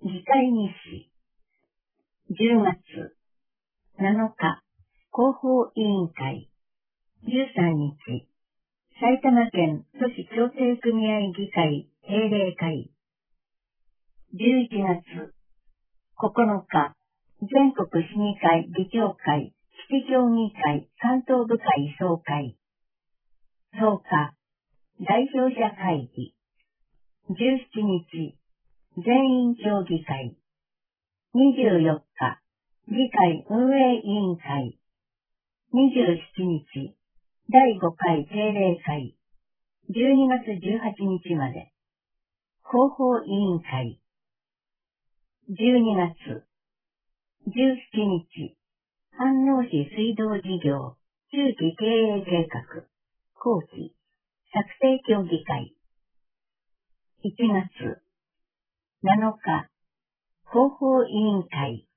議会日誌。10月7日、広報委員会。13日、埼玉県都市調整組合議会定例会。11月9日、全国市議会議長会基地協議会関東部会総会。10日、代表者会議。17日、全員協議会。24日、議会運営委員会。27日、第5回定例会。12月18日まで。広報委員会。12月17日、飯能市水道事業中期経営計画後期策定協議会。1月7日、広報委員会。